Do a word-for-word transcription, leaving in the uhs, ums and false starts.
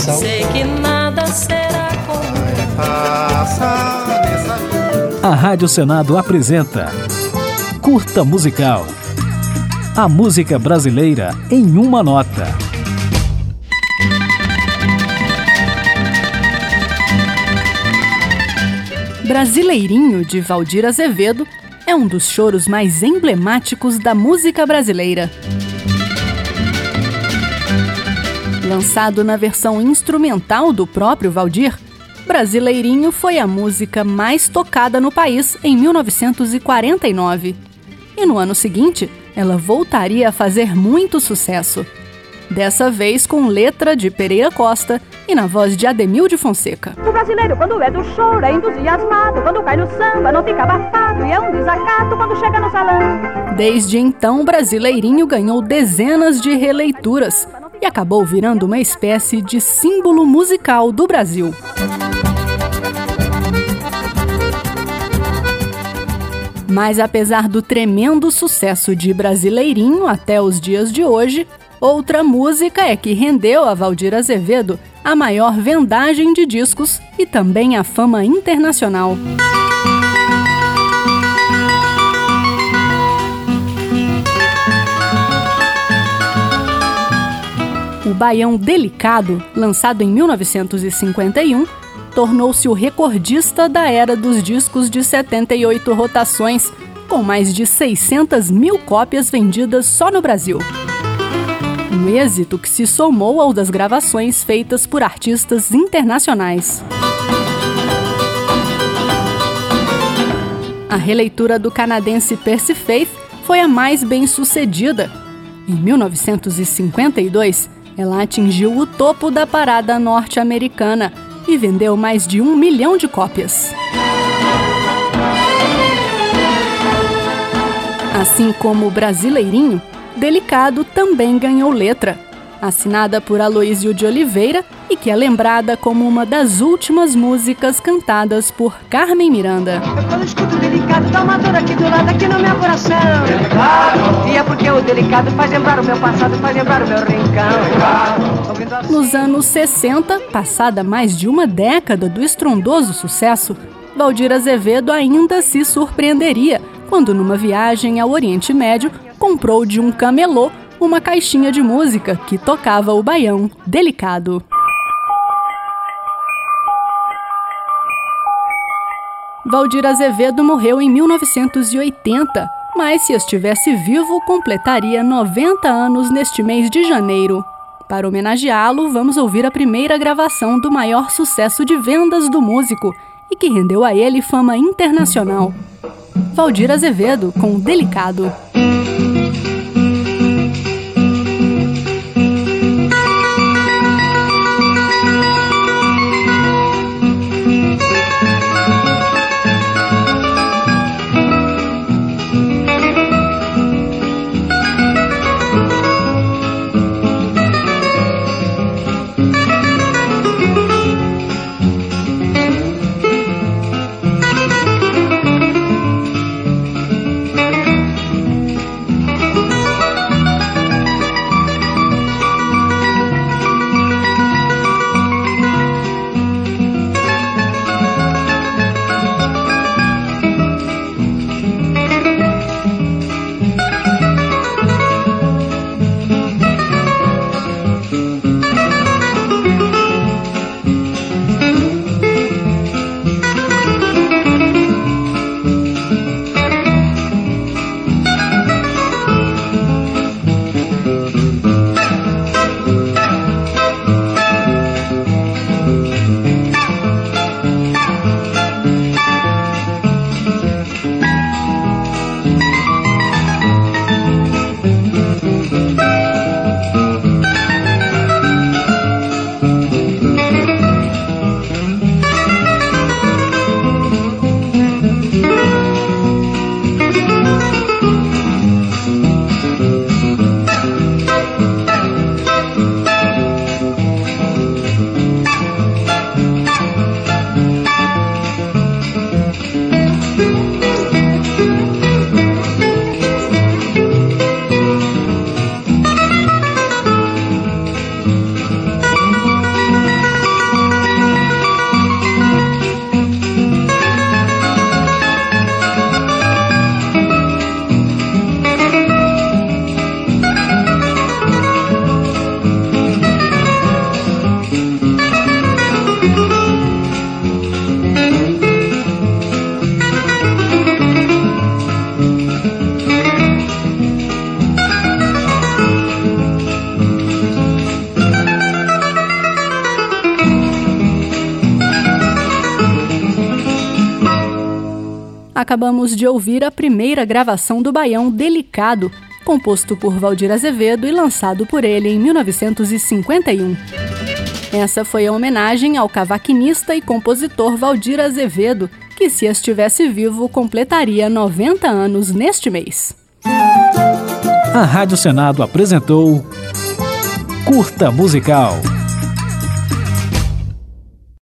coração. Sei que nada será como passa nessa vida. A Rádio Senado apresenta Curta Musical. A música brasileira em uma nota. Brasileirinho, de Valdir Azevedo, é um dos choros mais emblemáticos da música brasileira. Lançado na versão instrumental do próprio Valdir, Brasileirinho foi a música mais tocada no país em mil novecentos e quarenta e nove. E no ano seguinte, ela voltaria a fazer muito sucesso. Dessa vez com letra de Pereira Costa e na voz de Ademil de Fonseca. O brasileiro, quando é do choro, é entusiasmado. Quando cai no samba, não fica abafado. E é um desacato quando chega no salão. Desde então, Brasileirinho ganhou dezenas de releituras e acabou virando uma espécie de símbolo musical do Brasil. Mas apesar do tremendo sucesso de Brasileirinho até os dias de hoje, outra música é que rendeu a Valdir Azevedo a maior vendagem de discos e também a fama internacional. O Baião Delicado, lançado em mil novecentos e cinquenta e um, tornou-se o recordista da era dos discos de setenta e oito rotações, com mais de seiscentas mil cópias vendidas só no Brasil. Um êxito que se somou ao das gravações feitas por artistas internacionais. A releitura do canadense Percy Faith foi a mais bem-sucedida. Em mil novecentos e cinquenta e dois, ela atingiu o topo da parada norte-americana e vendeu mais de um milhão de cópias. Assim como o Brasileirinho, Delicado também ganhou letra, assinada por Aloísio de Oliveira e que é lembrada como uma das últimas músicas cantadas por Carmen Miranda. Quando escuto Delicado, dá uma dor aqui do lado, aqui no meu coração. Delicado. E é porque o Delicado faz lembrar o meu passado, faz lembrar o meu rincão. Nos anos sessenta, passada mais de uma década do estrondoso sucesso, Valdir Azevedo ainda se surpreenderia quando, numa viagem ao Oriente Médio, comprou de um camelô uma caixinha de música que tocava o baião Delicado. Valdir Azevedo morreu em mil novecentos e oitenta, mas se estivesse vivo, completaria noventa anos neste mês de janeiro. Para homenageá-lo, vamos ouvir a primeira gravação do maior sucesso de vendas do músico e que rendeu a ele fama internacional. Valdir Azevedo com Delicado. acabamos de ouvir a primeira gravação do baião Delicado, composto por Valdir Azevedo e lançado por ele em mil novecentos e cinquenta e um. Essa foi a homenagem ao cavaquinista e compositor Valdir Azevedo, que, se estivesse vivo, completaria noventa anos neste mês. A Rádio Senado apresentou Curta Musical.